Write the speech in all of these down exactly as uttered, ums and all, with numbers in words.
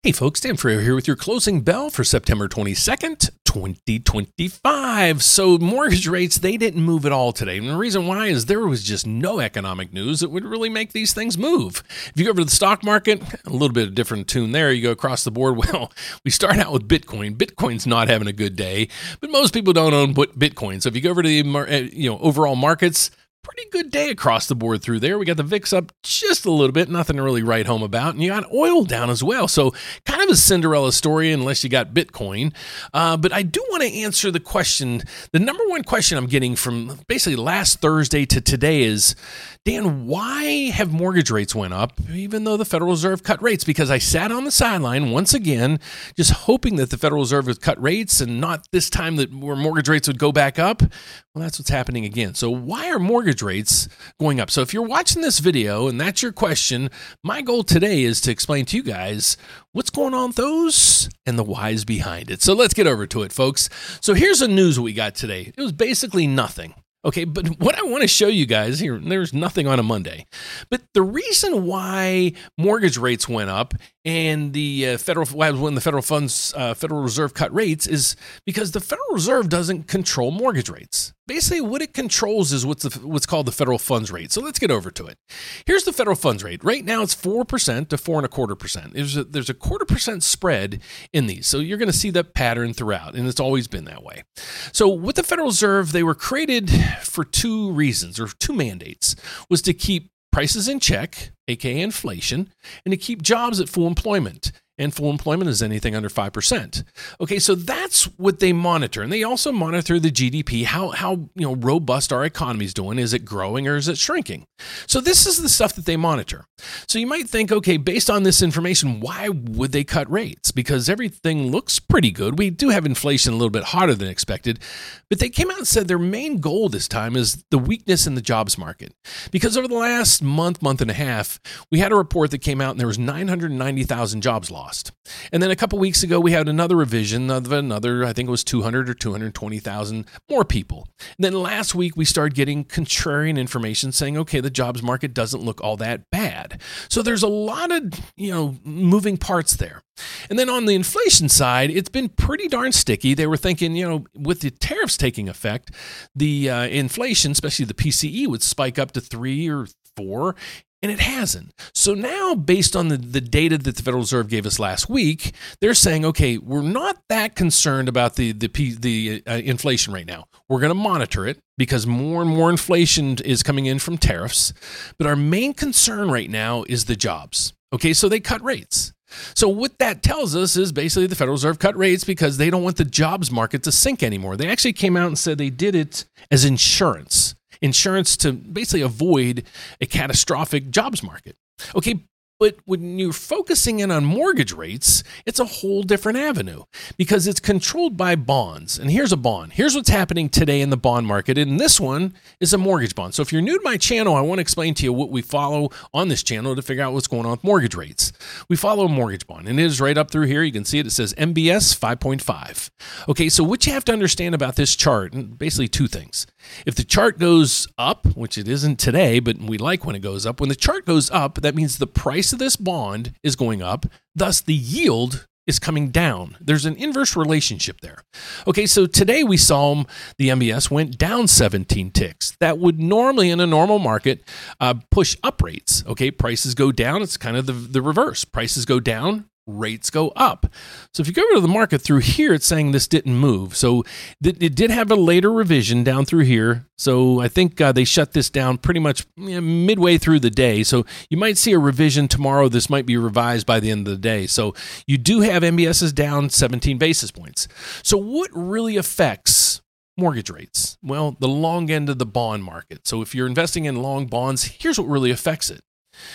Hey folks, Dan Freo here with your closing bell for September twenty-second, twenty twenty-five. So mortgage rates, they didn't move at all today. And the reason why is there was just no economic news that would really make these things move. If you go over to the stock market, a little bit of different tune there. You go across the board. Well, we start out with Bitcoin. Bitcoin's not having a good day, but most people don't own Bitcoin. So if you go over to the you know overall markets, pretty good day across the board through there. We got the V I X up just a little bit, nothing to really write home about. And you got oil down as well. So kind of a Cinderella story unless you got Bitcoin. Uh, but I do want to answer the question. The number one question I'm getting from basically last Thursday to today is, Dan, why have mortgage rates went up even though the Federal Reserve cut rates? Because I sat on the sideline once again, just hoping that the Federal Reserve would cut rates and not this time that where mortgage rates would go back up. Well, that's what's happening again. So why are mortgage rates going up? So if you're watching this video and that's your question, my goal today is to explain to you guys what's going on with those and the whys behind it. So let's get over to it, folks. So here's the news we got today. It was basically nothing. Okay, but what I want to show you guys here, there's nothing on a Monday, but the reason why mortgage rates went up and the uh, federal when the federal funds uh, Federal Reserve cut rates is because the Federal Reserve doesn't control mortgage rates. Basically, what it controls is what's the, what's called the federal funds rate. So let's get over to it. Here's the federal funds rate. Right now, it's four percent to four and a quarter percent. There's a, there's a quarter percent spread in these. So you're going to see that pattern throughout, and it's always been that way. So with the Federal Reserve, they were created for two reasons or two mandates, was to keep prices in check, aka inflation, and to keep jobs at full employment. And full employment is anything under five percent. Okay, so that's what they monitor. And they also monitor the G D P, how, how you know robust our economy is doing. Is it growing or is it shrinking? So this is the stuff that they monitor. So you might think, okay, based on this information, why would they cut rates? Because everything looks pretty good. We do have inflation a little bit hotter than expected. But they came out and said their main goal this time is the weakness in the jobs market. Because over the last month, month and a half, we had a report that came out and there was nine hundred ninety thousand jobs lost. And then a couple weeks ago, we had another revision of another, I think it was two hundred or two hundred twenty thousand more people. And then last week, we started getting contrarian information saying, okay, the jobs market doesn't look all that bad. So there's a lot of, you know, moving parts there. And then on the inflation side, it's been pretty darn sticky. They were thinking, you know, with the tariffs taking effect, the uh, inflation, especially the P C E, would spike up to three or four. And it hasn't. So now, based on the, the data that the Federal Reserve gave us last week, they're saying, okay, we're not that concerned about the the, the uh, inflation right now. We're going to monitor it because more and more inflation is coming in from tariffs. But our main concern right now is the jobs. Okay, so they cut rates. So what that tells us is basically the Federal Reserve cut rates because they don't want the jobs market to sink anymore. They actually came out and said they did it as insurance. Insurance to basically avoid a catastrophic jobs market. Okay, but when you're focusing in on mortgage rates, it's a whole different avenue because it's controlled by bonds. And here's a bond. Here's what's happening today in the bond market. And this one is a mortgage bond. So if you're new to my channel, I want to explain to you what we follow on this channel to figure out what's going on with mortgage rates. We follow a mortgage bond, and it is right up through here. You can see it. It says M B S five point five. Okay, so what you have to understand about this chart, and basically two things. If the chart goes up, which it isn't today, but we like when it goes up, when the chart goes up, that means the price of this bond is going up, thus the yield is coming down. There's an inverse relationship there. Okay, so today we saw the M B S went down seventeen ticks. That would normally, in a normal market, uh, push up rates. Okay, prices go down. It's kind of the, the reverse. Prices go down, rates go up. So if you go over to the market through here, it's saying this didn't move. So th- it did have a later revision down through here. So I think uh, they shut this down pretty much you know, midway through the day. So you might see a revision tomorrow. This might be revised by the end of the day. So you do have M B S's down seventeen basis points. So what really affects mortgage rates? Well, the long end of the bond market. So if you're investing in long bonds, here's what really affects it.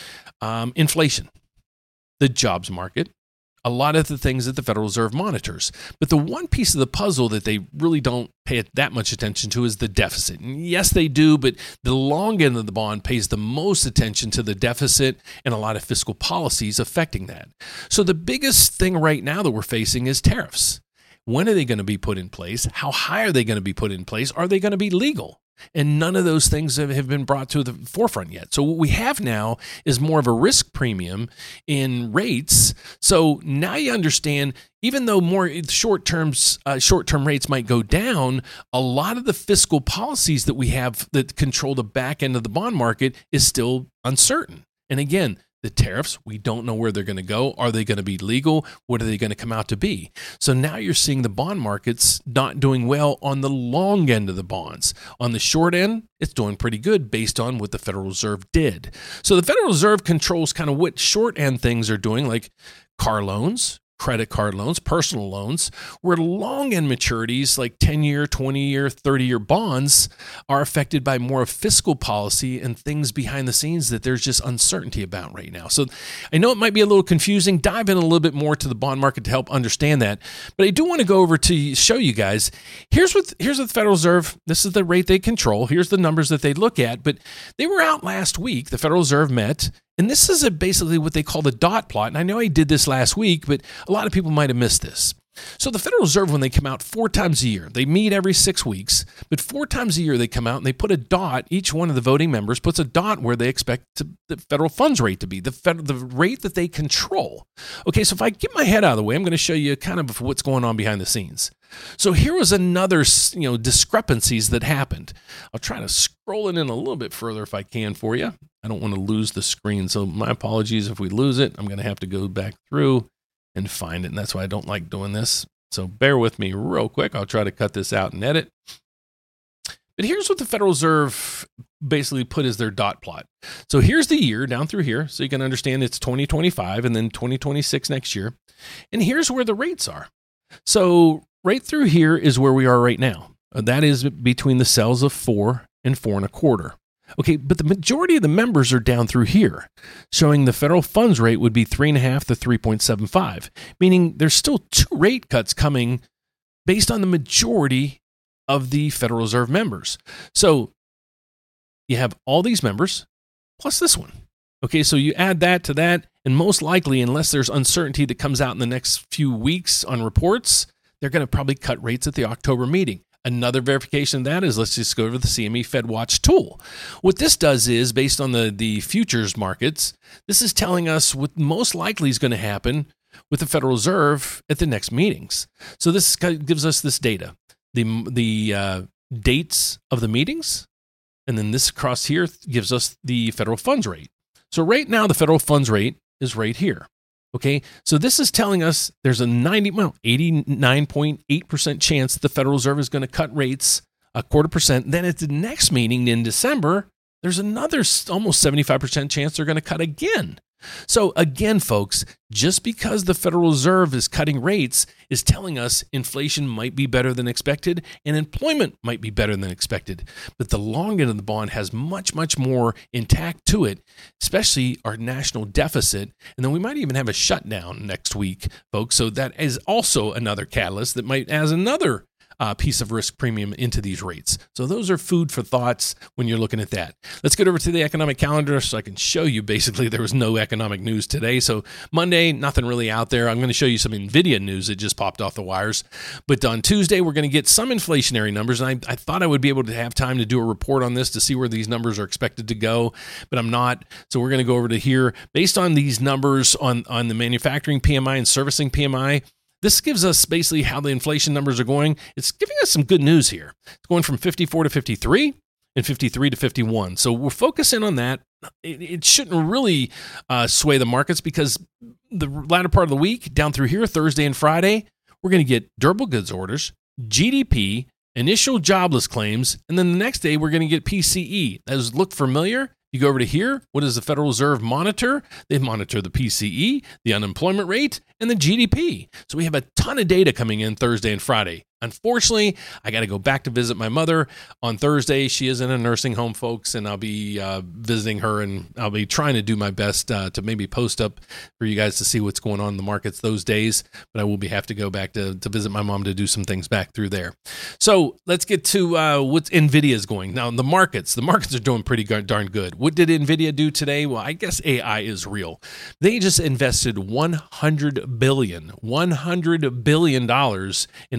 Um, inflation, the jobs market, a lot of the things that the Federal Reserve monitors. But the one piece of the puzzle that they really don't pay that much attention to is the deficit. And yes, they do, but the long end of the bond pays the most attention to the deficit and a lot of fiscal policies affecting that. So the biggest thing right now that we're facing is tariffs. When are they going to be put in place? How high are they going to be put in place? Are they going to be legal? And none of those things have, have been brought to the forefront yet. So what we have now is more of a risk premium in rates. So now you understand, even though more short terms, uh, short-term rates might go down, a lot of the fiscal policies that we have that control the back end of the bond market is still uncertain. And again, the tariffs, we don't know where they're going to go. Are they going to be legal? What are they going to come out to be? So now you're seeing the bond markets not doing well on the long end of the bonds. On the short end, it's doing pretty good based on what the Federal Reserve did. So the Federal Reserve controls kind of what short end things are doing, like car loans, credit card loans, personal loans, where long end maturities like ten-year, twenty-year, thirty-year bonds are affected by more of fiscal policy and things behind the scenes that there's just uncertainty about right now. So I know it might be a little confusing. Dive in a little bit more to the bond market to help understand that. But I do want to go over to show you guys, here's what, here's what the Federal Reserve, this is the rate they control. Here's the numbers that they look at. But they were out last week. The Federal Reserve met. And this is a basically what they call the dot plot. And I know I did this last week, but a lot of people might have missed this. So the Federal Reserve, when they come out four times a year, they meet every six weeks, but four times a year they come out and they put a dot, each one of the voting members puts a dot where they expect to, the federal funds rate to be, the fed, the rate that they control. Okay, so if I get my head out of the way, I'm going to show you kind of what's going on behind the scenes. So here was another, you know, discrepancies that happened. I'll try to scroll it in a little bit further if I can for you. I don't want to lose the screen, so my apologies if we lose it. I'm going to have to go back through and find it, and that's why I don't like doing this. So bear with me real quick. I'll try to cut this out and edit. But here's what the Federal Reserve basically put as their dot plot. So here's the year down through here, so you can understand it's twenty twenty-five and then twenty twenty-six next year. And here's where the rates are. So right through here is where we are right now. That is between the cells of four and four and a quarter. Okay, but the majority of the members are down through here, showing the federal funds rate would be three and a half to three point seven five, meaning there's still two rate cuts coming based on the majority of the Federal Reserve members. So you have all these members plus this one. Okay, so you add that to that, and most likely, unless there's uncertainty that comes out in the next few weeks on reports, they're going to probably cut rates at the October meeting. Another verification of that is, let's just go over the C M E FedWatch tool. What this does is, based on the, the futures markets, this is telling us what most likely is going to happen with the Federal Reserve at the next meetings. So this gives us this data, the, the uh, dates of the meetings, and then this across here gives us the federal funds rate. So right now, the federal funds rate is right here. Okay, so this is telling us there's a ninety, well, eighty-nine point eight percent chance that the Federal Reserve is going to cut rates a quarter percent. Then at the next meeting in December, there's another almost seventy-five percent chance they're going to cut again. So again, folks, just because the Federal Reserve is cutting rates is telling us inflation might be better than expected and employment might be better than expected. But the long end of the bond has much, much more intact to it, especially our national deficit. And then we might even have a shutdown next week, folks. So that is also another catalyst that might add another Uh, piece of risk premium into these rates. So those are food for thoughts when you're looking at that. Let's get over to the economic calendar so I can show you basically there was no economic news today. So Monday, nothing really out there. I'm going to show you some NVIDIA news that just popped off the wires. But on Tuesday, we're going to get some inflationary numbers. And I, I thought I would be able to have time to do a report on this to see where these numbers are expected to go, but I'm not. So we're going to go over to here. Based on these numbers on, on the manufacturing P M I and servicing P M I, this gives us basically how the inflation numbers are going. It's giving us some good news here. It's going from fifty-four to fifty-three and fifty-three to fifty-one. So we're focusing on that. It, it shouldn't really uh, sway the markets because the latter part of the week, down through here, Thursday and Friday, we're going to get durable goods orders, G D P, initial jobless claims, and then the next day we're going to get P C E. Does look familiar? You go over to here. What does the Federal Reserve monitor? They monitor the P C E, the unemployment rate, and the G D P. So we have a ton of data coming in Thursday and Friday. Unfortunately, I got to go back to visit my mother on Thursday. She is in a nursing home, folks, and I'll be uh, visiting her, and I'll be trying to do my best uh, to maybe post up for you guys to see what's going on in the markets those days. But I will be have to go back to, to visit my mom to do some things back through there. So let's get to uh, what's NVIDIA is going. Now, the markets, the markets are doing pretty darn good. What did NVIDIA do today? Well, I guess A I is real. They just invested one hundred billion dollars, one hundred billion dollars in OpenAI.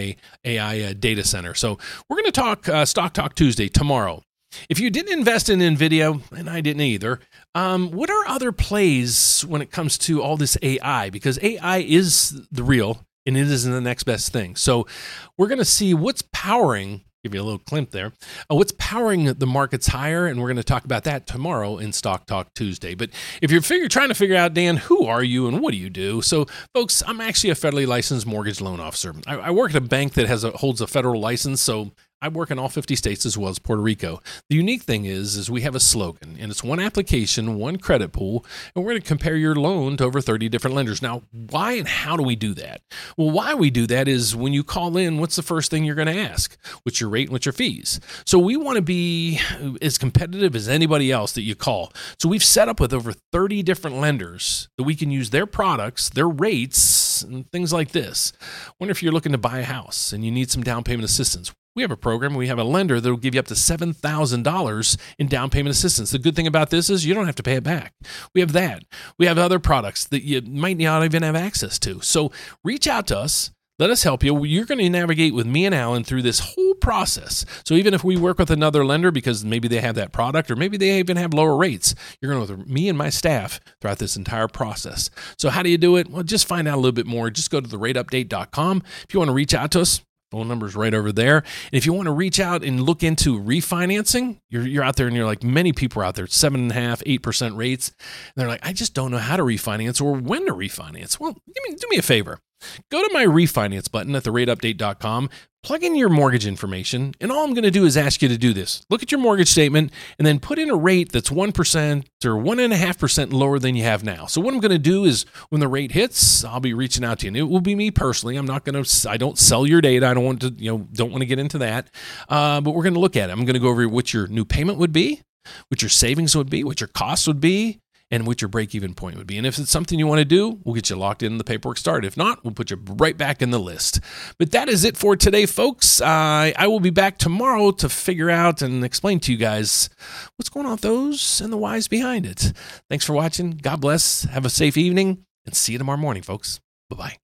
my A I uh, data center. So we're going to talk uh, Stock Talk Tuesday tomorrow. If you didn't invest in NVIDIA, and I didn't either, um, what are other plays when it comes to all this A I? Because A I is the real, and it is the next best thing. So we're going to see what's powering, give you a little clip there, uh, what's powering the markets higher, and we're going to talk about that tomorrow in Stock Talk Tuesday. But if you're figure, trying to figure out, Dan, who are you and what do you do? So, folks, I'm actually a federally licensed mortgage loan officer. I, I work at a bank that has a, holds a federal license, so I work in all fifty states as well as Puerto Rico. The unique thing is, is we have a slogan, and it's one application, one credit pool, and we're going to compare your loan to over thirty different lenders. Now, why and how do we do that? Well, why we do that is when you call in, what's the first thing you're going to ask? What's your rate and what's your fees? So we want to be as competitive as anybody else that you call. So we've set up with over thirty different lenders that we can use their products, their rates, and things like this. Wonder if you're looking to buy a house and you need some down payment assistance. We have a program, we have a lender that will give you up to seven thousand dollars in down payment assistance. The good thing about this is you don't have to pay it back. We have that. We have other products that you might not even have access to. So reach out to us. Let us help you. You're going to navigate with me and Alan through this whole process. So even if we work with another lender because maybe they have that product or maybe they even have lower rates, you're going to work with me and my staff throughout this entire process. So how do you do it? Well, just find out a little bit more. Just go to the rate update dot com. If you want to reach out to us, phone number's right over there. And if you want to reach out and look into refinancing, you're you're out there and you're like, many people are out there, seven and a half, eight percent rates. And they're like, I just don't know how to refinance or when to refinance. Well, give me, do me a favor. Go to my refinance button at the rate update dot com, plug in your mortgage information, and all I'm going to do is ask you to do this. Look at your mortgage statement and then put in a rate that's one percent or one point five percent lower than you have now. So what I'm going to do is when the rate hits, I'll be reaching out to you. And it will be me personally. I'm not going to, I don't sell your data. I don't want to, you know, don't want to get into that. Uh, but we're going to look at it. I'm going to go over what your new payment would be, what your savings would be, what your costs would be, and what your break-even point would be. And if it's something you want to do, we'll get you locked in and the paperwork started. If not, we'll put you right back in the list. But that is it for today, folks. Uh, I will be back tomorrow to figure out and explain to you guys what's going on with those and the whys behind it. Thanks for watching. God bless. Have a safe evening, and see you tomorrow morning, folks. Bye-bye.